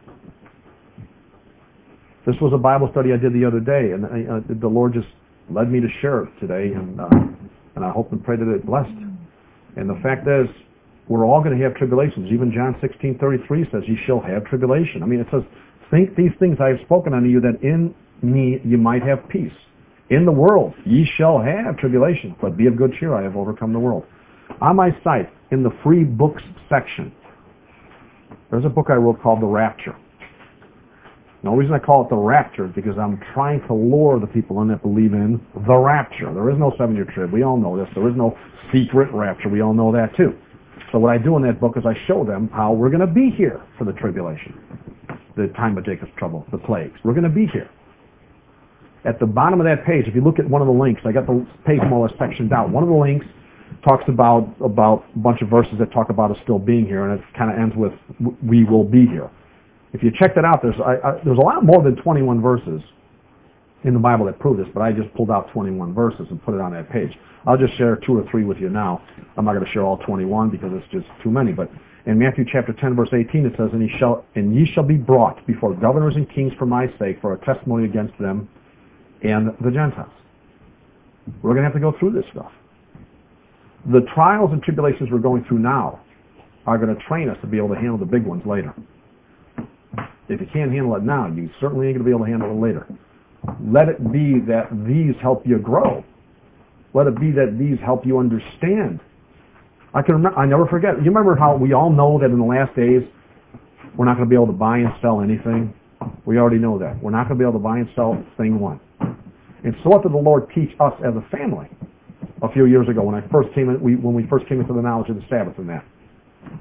This was a Bible study I did the other day, and uh, the Lord just led me to share it today, and uh, and I hope and pray that it blessed. And the fact is, we're all going to have tribulations. Even John sixteen thirty-three says, ye shall have tribulation. I mean, it says, think these things I have spoken unto you, that in me you might have peace. In the world ye shall have tribulation, but be of good cheer, I have overcome the world. On my site, in the free books section, there's a book I wrote called The Rapture. The only reason I call it The Rapture is because I'm trying to lure the people in that believe in the rapture. There is no seven-year trib. We all know this. There is no secret rapture. We all know that too. So what I do in that book is I show them how we're going to be here for the tribulation, the time of Jacob's trouble, the plagues. We're going to be here. At the bottom of that page, if you look at one of the links, I got the page more or less sectioned out. One of the links talks about about a bunch of verses that talk about us still being here, and it kind of ends with, we will be here. If you check that out, there's I, I, there's a lot more than twenty-one verses in the Bible that prove this, but I just pulled out twenty-one verses and put it on that page. I'll just share two or three with you now. I'm not going to share all twenty-one because it's just too many, but in Matthew chapter ten, verse eighteen, it says, and, he shall, and ye shall be brought before governors and kings for my sake, for a testimony against them and the Gentiles. We're going to have to go through this stuff. The trials and tribulations we're going through now are going to train us to be able to handle the big ones later. If you can't handle it now, you certainly ain't going to be able to handle it later. Let it be that these help you grow. Let it be that these help you understand. I can remember, I never forget. You remember how we all know that in the last days we're not going to be able to buy and sell anything? We already know that. We're not going to be able to buy and sell thing one. And so what did the Lord teach us as a family a few years ago when I first came in, we, when we first came into the knowledge of the Sabbath and that?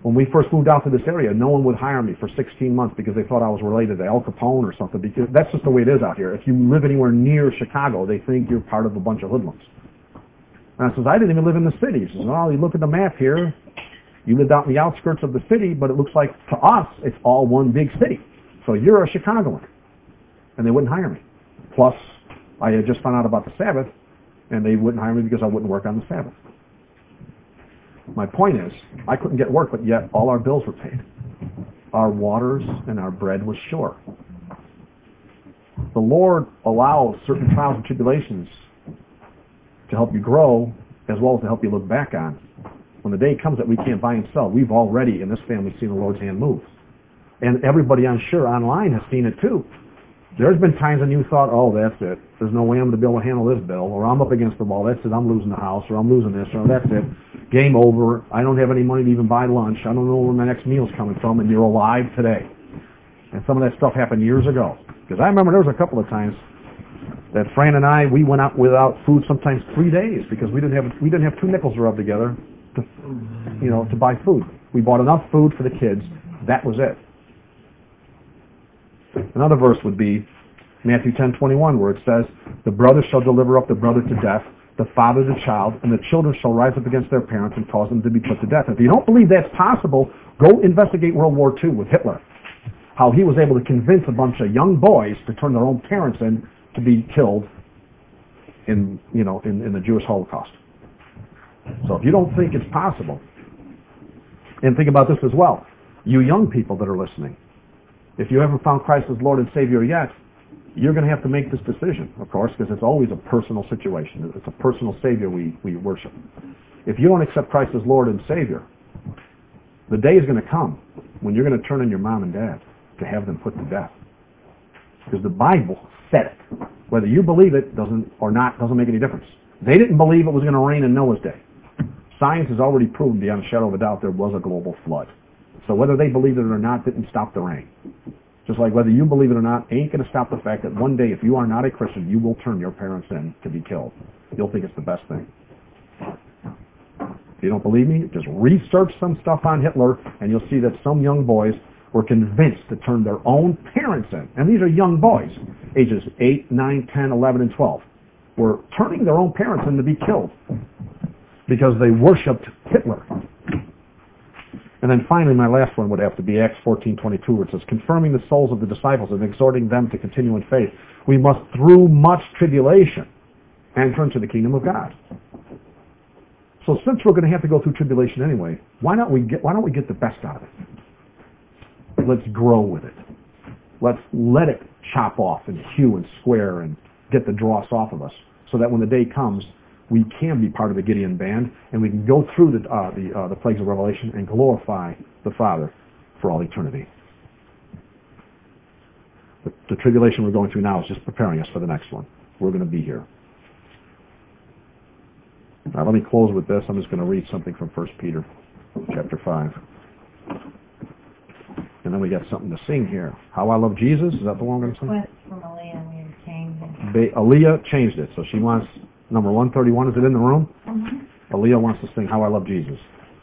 When we first moved out to this area, no one would hire me for sixteen months because they thought I was related to Al Capone or something. Because that's just the way it is out here. If you live anywhere near Chicago, they think you're part of a bunch of hoodlums. And I says, I didn't even live in the city. He says, well, you look at the map here. You lived out in the outskirts of the city, but it looks like to us it's all one big city. So you're a Chicagoan. And they wouldn't hire me. Plus, I had just found out about the Sabbath, and they wouldn't hire me because I wouldn't work on the Sabbath. My point is, I couldn't get work, but yet all our bills were paid. Our waters and our bread was sure. The Lord allows certain trials and tribulations to help you grow, as well as to help you look back on. When the day comes that we can't buy and sell, we've already, in this family, seen the Lord's hand move. And everybody, I'm sure, online has seen it too. There's been times when you thought, oh, that's it. There's no way I'm going to be able to handle this bill, or I'm up against the wall. That's it. I'm losing the house, or I'm losing this, or that's it. Game over. I don't have any money to even buy lunch. I don't know where my next meal's coming from, and you're alive today. And some of that stuff happened years ago. Because I remember there was a couple of times that Fran and I, we went out without food sometimes three days because we didn't have we didn't have two nickels to rub together to, you know, to buy food. We bought enough food for the kids. That was it. Another verse would be Matthew ten twenty-one, where it says, the brother shall deliver up the brother to death, the father the child, and the children shall rise up against their parents and cause them to be put to death. If you don't believe that's possible, go investigate World War Two with Hitler. How he was able to convince a bunch of young boys to turn their own parents in to be killed in, you know, in, in the Jewish Holocaust. So if you don't think it's possible, and think about this as well, you young people that are listening, if you haven't found Christ as Lord and Savior yet, you're going to have to make this decision, of course, because it's always a personal situation. It's a personal Savior we, we worship. If you don't accept Christ as Lord and Savior, the day is going to come when you're going to turn on your mom and dad to have them put to death. Because the Bible said it. Whether you believe it doesn't or not doesn't make any difference. They didn't believe it was going to rain in Noah's day. Science has already proven beyond a shadow of a doubt there was a global flood. So whether they believed it or not didn't stop the rain. Just like whether you believe it or not ain't going to stop the fact that one day if you are not a Christian, you will turn your parents in to be killed. You'll think it's the best thing. If you don't believe me, just research some stuff on Hitler and you'll see that some young boys were convinced to turn their own parents in. And these are young boys, ages eight, nine, ten, eleven, and twelve. Were turning their own parents in to be killed because they worshipped Hitler. And then finally, my last one would have to be Acts fourteen twenty-two, where it says, confirming the souls of the disciples and exhorting them to continue in faith, we must, through much tribulation, enter into the kingdom of God. So since we're going to have to go through tribulation anyway, why not we get why don't we get the best out of it? Let's grow with it. Let's let it chop off and hew and square and get the dross off of us, so that when the day comes, we can be part of the Gideon band, and we can go through the uh, the, uh, the plagues of Revelation and glorify the Father for all eternity. The, the tribulation we're going through now is just preparing us for the next one. We're going to be here. Now let me close with this. I'm just going to read something from First Peter chapter five. And then we got something to sing here. How I Love Jesus, is that the one I'm going to sing? Request from Aaliyah, we had changed it. Ba- Aaliyah changed it, so she wants number one thirty-one. Is it in the room? Mm-hmm. Aaliyah wants to sing How I Love Jesus.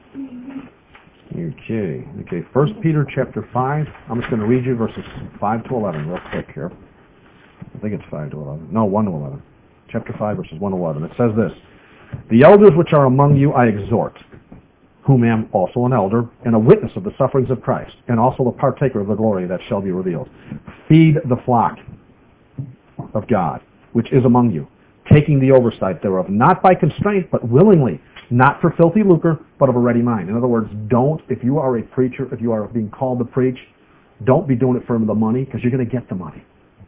Okay. Okay. First Peter chapter five. I'm just going to read you verses five to eleven real quick here. I think it's five to eleven. No, one to eleven. Chapter five, verses one to eleven. It says this, the elders which are among you I exhort, whom am also an elder, and a witness of the sufferings of Christ, and also a partaker of the glory that shall be revealed. Feed the flock of God, which is among you, taking the oversight thereof, not by constraint, but willingly, not for filthy lucre, but of a ready mind. In other words, don't, if you are a preacher, if you are being called to preach, don't be doing it for the money, because you're going to get the money.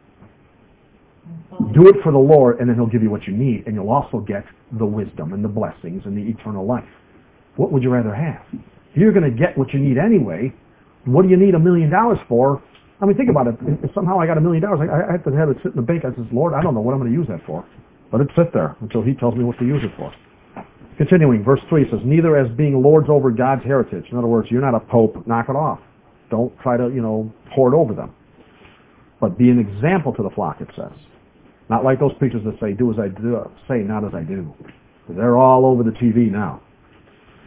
Do it for the Lord, and then He'll give you what you need, and you'll also get the wisdom and the blessings and the eternal life. What would you rather have? If you're going to get what you need anyway, what do you need a million dollars for? I mean, think about it. If somehow I got a million dollars, I have to have it sit in the bank. I says, Lord, I don't know what I'm going to use that for. Let it sit there until He tells me what to use it for. Continuing, verse three says, neither as being lords over God's heritage. In other words, you're not a pope, knock it off. Don't try to, you know, hoard over them. But be an example to the flock, it says. Not like those preachers that say, do as I do, say not as I do. They're all over the T V now.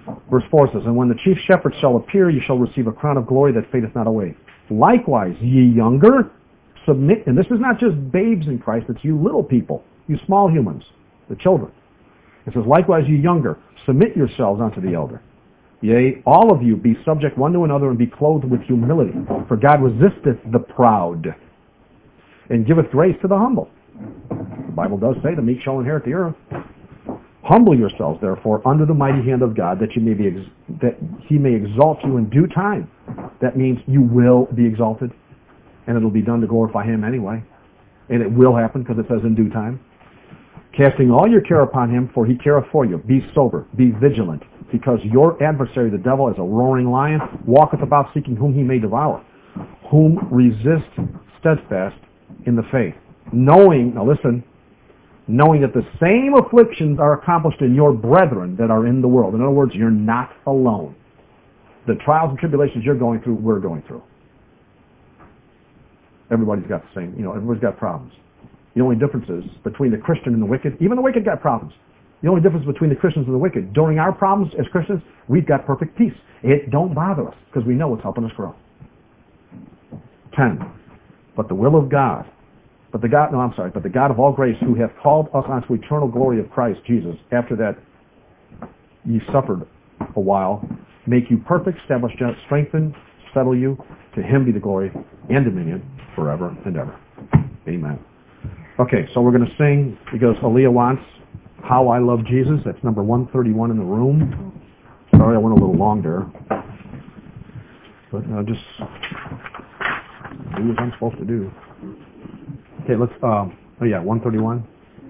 Verse four says, and when the chief shepherd shall appear, you shall receive a crown of glory that fadeth not away. Likewise, ye younger, submit, and this is not just babes in Christ, it's you little people, you small humans, the children. It says, likewise, ye younger, submit yourselves unto the elder. Yea, all of you be subject one to another and be clothed with humility. For God resisteth the proud and giveth grace to the humble. The Bible does say the meek shall inherit the earth. Humble yourselves, therefore, under the mighty hand of God, that you may be ex- that He may exalt you in due time. That means you will be exalted, and it'll be done to glorify Him anyway. And it will happen because it says in due time. Casting all your care upon Him, for He careth for you. Be sober, be vigilant, because your adversary, the devil, as a roaring lion, walketh about seeking whom he may devour. Whom resist steadfast in the faith. Knowing, now listen, knowing that the same afflictions are accomplished in your brethren that are in the world. In other words, you're not alone. The trials and tribulations you're going through, we're going through. Everybody's got the same, you know, everybody's got problems. The only difference is between the Christian and the wicked, even the wicked got problems. The only difference between the Christians and the wicked, during our problems as Christians, we've got perfect peace. It don't bother us because we know it's helping us grow. Ten, but the will of God, but the God, no, I'm sorry, but the God of all grace, who hath called us unto eternal glory of Christ Jesus, after that ye suffered a while, make you perfect, establish, strengthen, settle you. To Him be the glory and dominion forever and ever. Amen. Okay, so we're going to sing, because Aaliyah wants How I Love Jesus. That's number one thirty-one in the room. Sorry I went a little long there. But uh, just do what I'm supposed to do. Okay, let's, um, oh yeah, one thirty-one.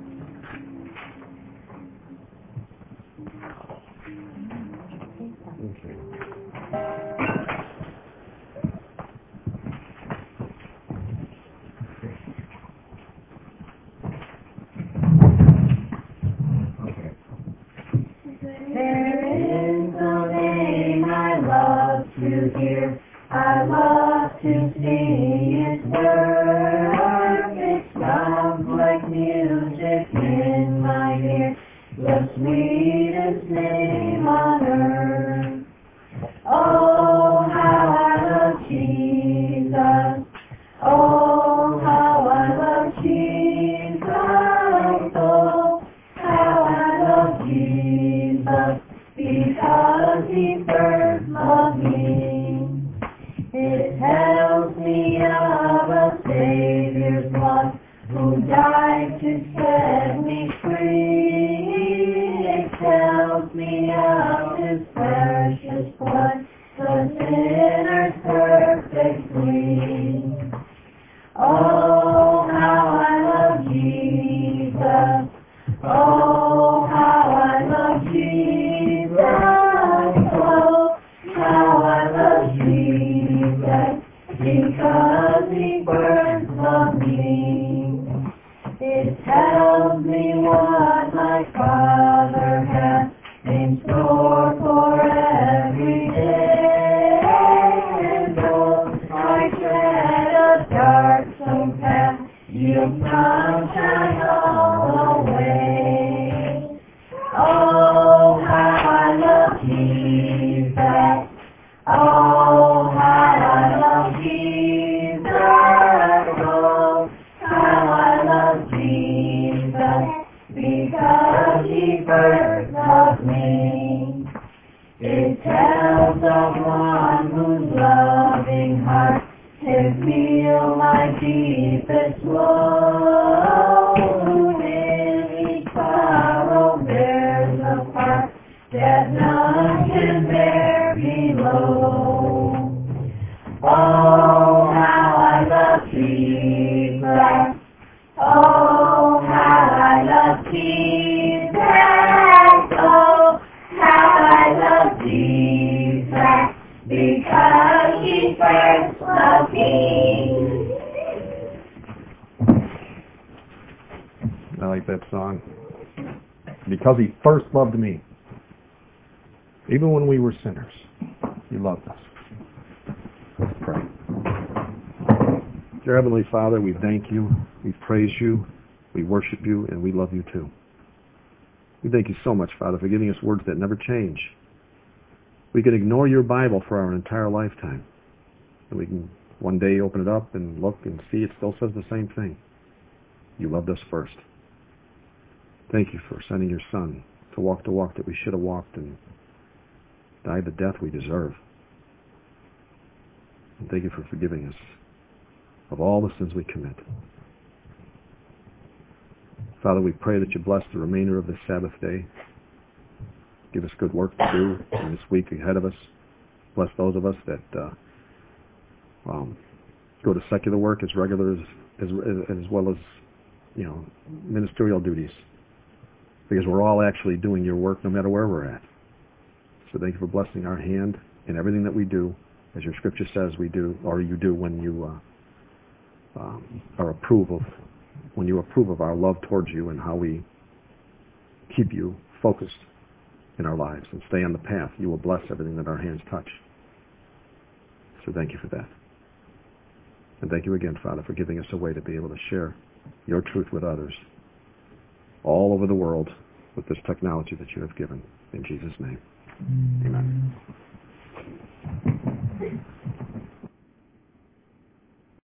I love to sing His word. It sounds like music in my ear, the sweetest name on earth. Oh, how I love Jesus. Oh, how I love Jesus. Oh, how I love Jesus, because He first loved me. It tells me of a Savior's blood who died to set me free. It tells me of His precious blood, the sinner's perfect plea. Oh, how I love Jesus. Oh, how I love Jesus. Oh, how I love Jesus, because He first loved me. It tells me what my Father has in store for every day. And though I tread a darksome path, You'll sunshine all the way. Oh, how I love Jesus. Oh, how I love Jesus. Oh, how I love Jesus, because He first loved me. It tells of one whose loving heart can feel my deepest woe, who in each sorrow bears a part that none can bear below. Oh, how I love Jesus. Oh, how I love Jesus. Oh, how I love Jesus, because He first loved me. I like that song. Because He first loved me. Even when we were sinners, He loved us. Let's pray. Dear Heavenly Father, we thank You, we praise You, we worship You, and we love You too. We thank You so much, Father, for giving us words that never change. We could ignore your Bible for our entire lifetime. And we can one day open it up and look and see it still says the same thing. You loved us first. Thank you for sending your Son to walk the walk that we should have walked and die the death we deserve. And thank you for forgiving us of all the sins we commit. Father, we pray that you bless the remainder of this Sabbath day. Give us good work to do in this week ahead of us. Bless those of us that uh, um, go to secular work as regular as, as as well as, you know, ministerial duties. Because we're all actually doing your work no matter where we're at. So thank you for blessing our hand in everything that we do, as your scripture says we do, or you do when you uh, um, are approve of, when you approve of our love towards you and how we keep you focused in our lives and stay on the path. You will bless everything that our hands touch. So thank you for that. And thank you again, Father, for giving us a way to be able to share your truth with others all over the world with this technology that you have given. In Jesus' name, amen.